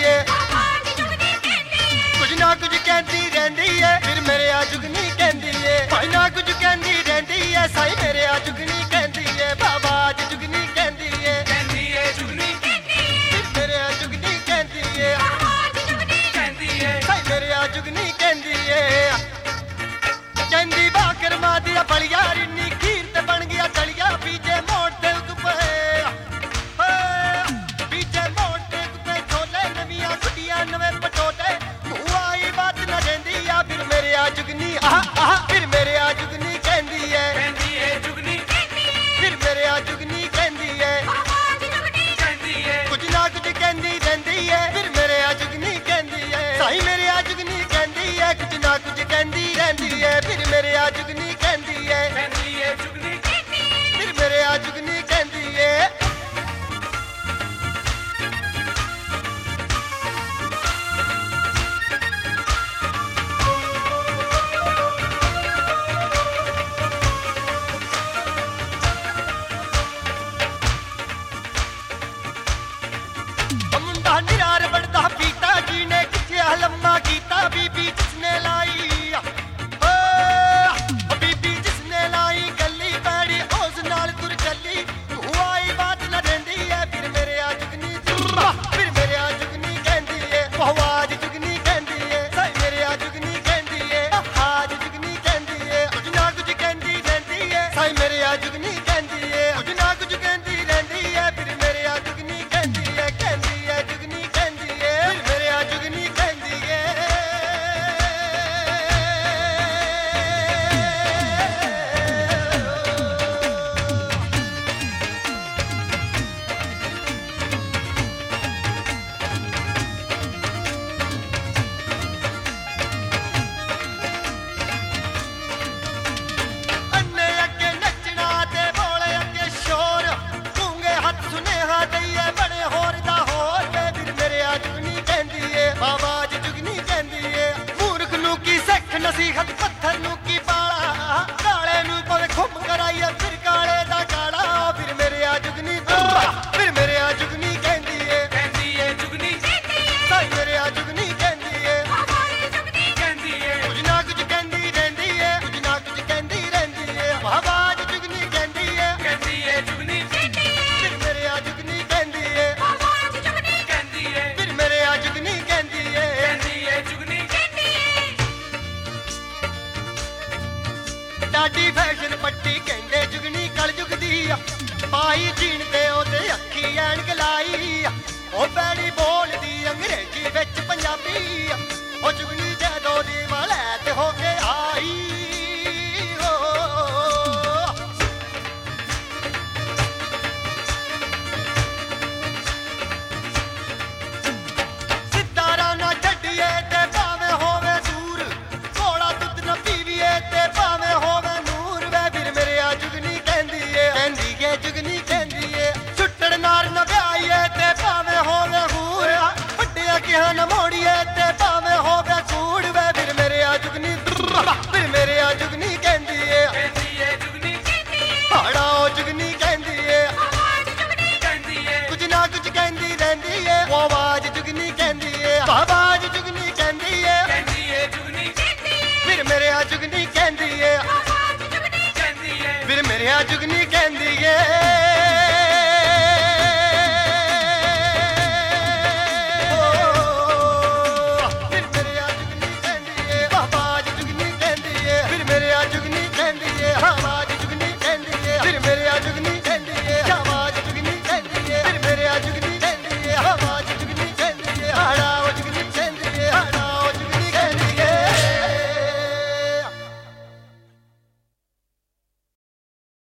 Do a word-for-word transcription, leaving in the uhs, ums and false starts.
ਏ ਕੁਝ ਨਾ ਕੁਝ ਕਹਿੰਦੀ ਰਹਿੰਦੀ ਏ ਫਿਰ ਮੇਰੇ ਆ ਜੁਗਨੀ ਕਹਿੰਦੀ ਏ ਭਾਈ ਨਾ ਕੁਝ ਕਹਿੰਦੀ ਰਹਿੰਦੀ ਏ ਸਾਈ ਮੇਰੇ ਆ ਜੁਗਨੀ ਕਹਿੰਦੀ ਏ ਬਾਬਾ ਅੱਜ ਜੁਗਨੀ ਕਹਿੰਦੀ ਏ ਕਹਿੰਦੀ ਏ ਜੁਗਨੀ ਫਿਰ ਮੇਰੇ ਆ ਜੁਗਨੀ ਕਹਿੰਦੀ ਏ ਕਹਿੰਦੀ ਏ ਸਾਈ ਮੇਰੇ ਆ ਜੁਗਨੀ ਕਹਿੰਦੀ ਏ ਕਹਿੰਦੀ ਬਾਕਰ ਮਾਂ ਦੀ ਬਲੀਆ ਰਿੰਨੀ ਖੀਰ ਤੇ ਬਣ ਗਿਆ ਦਲੀਆ ਪੀਜੇ ਮੋੜ ਤੇ ਉਗ ਪਏ ਪੀਜੇ ਮੋੜ ਤੇ ਉਗ ਪਏ ਛੋਲੇ ਨਵੀਆਂ ਗੁੱਡੀਆਂ ਨਵੇਂ ਪਟੋਲੇ ਤੂੰ ਆਈ ਬਾਤ ਨਾ ਜਾਂਦੀ ਆ ਫਿਰ ਮੇਰੇ ਆ ਜੁਗਨੀ ਆਹ ਆਹ ਫਿਰ ਮੇਰੇ ਆ ਜੁਗਨੀ ਕਹਿੰਦੀ ਏ ਕਹਿੰਦੀ ਏ ਜੁਗਨੀ ਫਿਰ ਮੇਰੇ ਆ ਜੁਗਨੀ ਕਹਿੰਦੀ ਏ ਕਹਿੰਦੀ ਏ ਕੁਝ ਨਾ ਕੁਝ ਕਹਿੰਦੀ ਰਹਿੰਦੀ ਏ ਫਿਰ ਮੇਰੇ ਆ ਜੁਗਨੀ ਕਹਿੰਦੀ ਏ ਸਾਈ ਮੇਰੇ ਆ ਜੁਗਨੀ ਕਹਿੰਦੀ ਏ ਕੁਝ ਨਾ ਕੁਝ ਕਹਿੰਦੀ ਰਹਿੰਦੀ ਏ ਫਿਰ ਮੇਰੇ ਆ ਜੁਗਨੀ ਕਹਿੰਦੀ ਏ ਕਹਿੰਦੀ ਏ ਜੁਗਨੀ ਫਿਰ ਮੇਰੇ ਆ ਜੁਗਨੀ ਕਹਿੰਦੀ ਏ ਮੁੰਡਾ ਨਿਰਾਰ ਵੜਦਾ ਪੀਤਾ ਜੀ ਨੇ ਕਿੱਥੇ ਲੰਮਾ ਕੀਤਾ ਬੀਬੀ ਜਿਸਨੇ ਲਾਈ ਓ ਬੀਬੀ ਜਿਸਨੇ ਲਾਈ ਗੱਲੀ ਪੈੜੀ ਉਸ ਨਾਲ ਤੁਰ ਚੱਲੀ ਤੂੰ ਆਈ ਬਾਤ ਨਾ ਰਹਿੰਦੀ ਏ ਫਿਰ ਮੇਰੇ ਆ ਜੁਗਨੀ ਫਿਰ ਮੇਰੇ ਆ ਜੁਗਨੀ ਕਹਿੰਦੀ ਏ ਉਹ ਆਵਾਜ਼ ਜੁਗਨੀ ਕਹਿੰਦੀ ਏ ਸਾਈ ਮੇਰੇ ਆ ਜੁਗਨੀ ਕਹਿੰਦੀ ਏ ਆਵਾਜ਼ ਜੁਗਨੀ ਕਹਿੰਦੀ ਏ ਕੁਝ ਨਾ ਕੁਝ ਕਹਿੰਦੀ ਰਹਿੰਦੀ ਏ ਸਾਈ ਮੇਰੇ ਆ ਜੁਗਨੀ ਕਹਿੰਦੀ ਏ ਕੁਝ ਨਾ ਕੁਝ ਕਹਿੰਦੀ ਰਹਿੰਦੀ ਏ ਫਿਰ ਮੇਰੇ ਆ ਜੁਗਨੀ ਕਹਿੰਦੀ ਏ ਕਹਿੰਦੀ ਏ ਜੁਗਨੀ ਕਹਿੰਦੀ ਏ ਫਿਰ ਮੇਰੇ ਆ ਜੁਗਨੀ ਕਹਿੰਦੀ ਏ ਅੰਨੇ ਅੱਗੇ ਨੱਚਣਾ ਤੇ ਬੋਲੇ ਅੱਗੇ ਸ਼ੋਰ ਗੂੰਗੇ ਹੱਥ ਸੁਨੇਹਾ ਦਈਏ ਬੜੇ ਹੋਰ ਦਾ ਹੋਰ ਵੇ ਫਿਰ ਮੇਰੇ ਆ ਜੁਗਨੀ ਕਹਿੰਦੀ ਏ ਆਵਾਜ਼ ਜੁਗਨੀ ਕਹਿੰਦੀ ਏ ਮੂਰਖ ਨੂੰ ਕੀ ਸਿੱਖ ਨਸੀਹਤ ਪੱਥਰ ਨੂੰ ਕੀ ਬਾਲਾ ਕਾਲੇ ਨੂੰ ਪਵੇ ਖੁੰਮ ਕਰਾਈਏ ਫਿਰ ਕਾਲੇ ਦਾ ਕਾਲਾ ਫਿਰ ਮੇਰੇ ਆ ਜੁਗਨੀ ਫਿਰ ਮੇਰੇ ਆ ਜੁਗਨੀ ਕਹਿੰਦੀ ਏ ਕਹਿੰਦੀ ਏ ਜੁਗਨੀ ਸਾਈ ਮੇਰੇ ਆ ਜੁਗਨੀ ਕਹਿੰਦੀ ਏ ਕਹਿੰਦੀ ਏ ਕੁਝ ਨਾ ਕੁਝ ਕਹਿੰਦੀ ਰਹਿੰਦੀ ਏ ਕੁਝ ਨਾ ਕੁਝ ਕਹਿੰਦੀ ਰਹਿੰਦੀ ਏ ਆਵਾਜ਼ ਜੁਗਨੀ ਕਹਿੰਦੀ ਏ ਕਹਿੰਦੀ ਏ ਜੁਗਨੀ ਫਿਰ ਮੇਰੇ ਆ ਜੁਗਨੀ ਕਹਿੰਦੀ ਏ ਕਹਿੰਦੀ ਏ ਫਿਰ ਮੇਰੇ ਆ ਜੁਗਨੀ ਕਹਿੰਦੀ ਏ ਕਹਿੰਦੀ ਏ ਜੁਗਨੀ ਡਾਡੀ ਫੈਸ਼ਨ ਪੱਟੀ ਕਹਿੰਦੇ ਜੁਗਨੀ ਕਲ ਜੁਗ ਦੀ ਆ ਪਾਈ ਜੀਣ ਤੇ ਉਹਦੇ ਅੱਖੀ ਐਨਕ ਲਾਈ ਆ ਉਹ ਬੈੜੀ ਬੋਲਦੀ ਅੰਗਰੇਜ਼ੀ ਵਿੱਚ ਪੰਜਾਬੀ ਆ ਉਹ ਜੁਗਨੀ ਜਦੋਂ ਦੀ ਵਲੈਤ ਹੋ ਕੇ ਆਈ ਹੋ ਸਿਤਾਰਾ ਨਾ ਛੱਡੀਏ ਤੇ ਭਾਵੇਂ ਹੋਵੇ ਦੂਰ ਘੋੜਾ ਦੁੱਧ ਨਾ ਪੀਵੀਏ ਤੇ ਭਾਵੇਂ ਹੋਵੇ ਨੂਰ ਵੇ ਫਿਰ ਮੇਰੇ ਆ ਜੁਗਨੀ ਕਹਿੰਦੀ ਏ ਕਹਿੰਦੀ ਏ ਜੁਗਨੀ ਕਹਿੰਦੀ ਏ ਛੁੱਟਣ ਨਾਰ ਨਾ ਵਿਆਹੀਏ ਤੇ ਭਾਵੇਂ ਹੋਵੇ ਹੂਰ ਵੱਡਿਆ ਕਿਹਾ ਨਾ ਮੋੜੀਏ ਤੇ ਭਾਵੇਂ ਹੋਵੇ ਕੂੜ ਵੇ ਫਿਰ ਮੇਰੇ ਆ ਜੁਗਨੀ ਫਿਰ ਮੇਰੇ ਆ ਜੁਗਨੀ ਕਹਿੰਦੀ ਏ ਕਹਿੰਦੀ ਏ ਜੁਗਨੀ ਹਾੜਾ ਉਹ ਜੁਗਨੀ ਕਹਿੰਦੀ ਏ ਕਹਿੰਦੀ ਏ ਕੁਝ ਨਾ ਕੁਝ ਕਹਿੰਦੀ ਰਹਿੰਦੀ ਏ ਉਹ ਆਵਾਜ਼ ਜੁਗਨੀ ਕਹਿੰਦੀ ਏ ਆਵਾਜ਼ ਜੁਗਨੀ ਕਹਿੰਦੀ ਏ ਕਹਿੰਦੀ ਏ ਜੁਗਨੀ ਫਿਰ ਮੇਰੇ ਆ ਜੁਗਨੀ ਕਹਿੰਦੀ ਏ ਕਹਿੰਦੀ ਏ ਫਿਰ ਮੇਰੇ ਆ ਜੁਗਨੀ ਕਹਿੰਦੀ ਏ